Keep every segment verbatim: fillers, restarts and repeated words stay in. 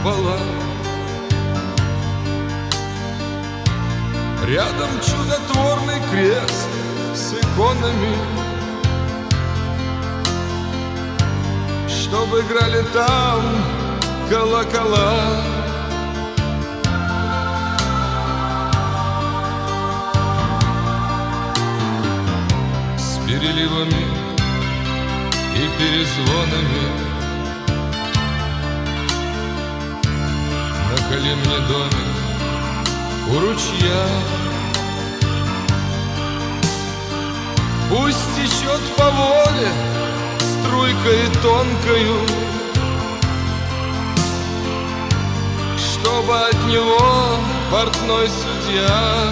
купола. Рядом чудотворный крест с иконами, чтобы играли там колокола. С переливами и перезвонами наколи мне домик у ручья. Пусть течет по воле струйкой тонкою, чтобы от него портной судья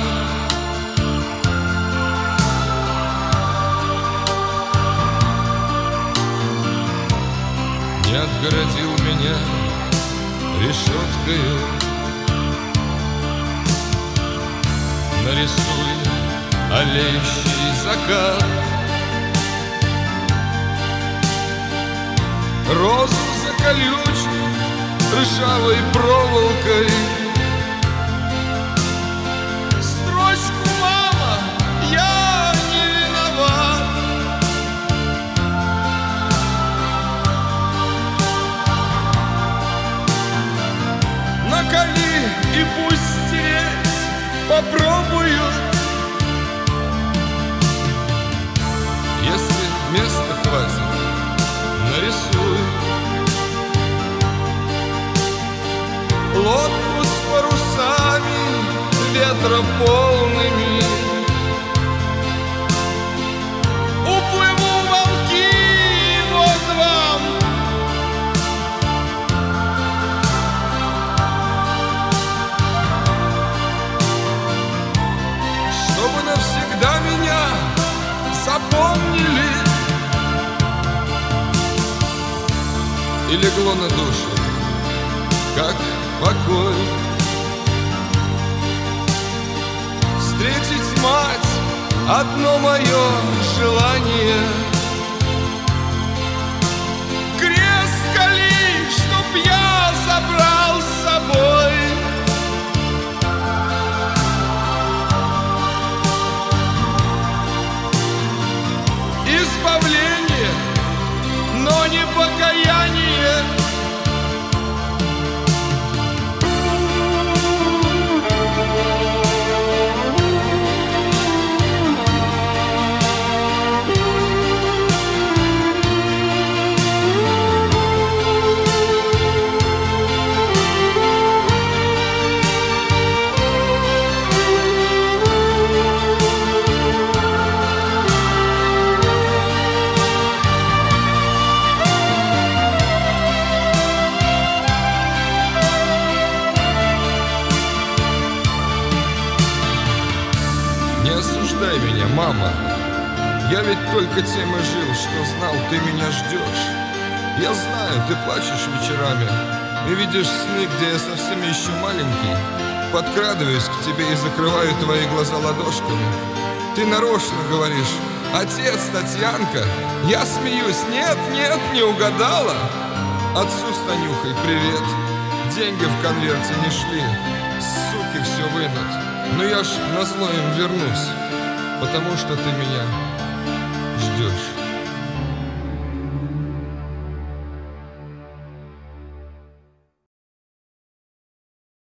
не отгородил меня решеткою. Нарисуй олеющий закат, розу за колючей ржавой проволокой. Строчку: мама, я не виноват. Наколи и пусть стереть попробую. Если места хватит, нарисуй лодку с парусами ветра полными. Уплыву в волки, вот вам. Чтобы навсегда меня запомнили и легло на душу, как покой. Встретить мать — одно мое желание. Крест кали, чтоб я забрал с собой. Избавление, но не покаяние. Не осуждай меня, мама. Я ведь только тем и жил, что знал, ты меня ждешь. Я знаю, ты плачешь вечерами и видишь сны, где я совсем еще маленький. Подкрадываюсь к тебе и закрываю твои глаза ладошками. Ты нарочно говоришь: отец, Татьянка. Я смеюсь: нет, нет, не угадала. Отцу с Танюхой привет. Деньги в конверте не шли, суки все вынут. Но я ж назло им вернусь, потому что ты меня ждешь.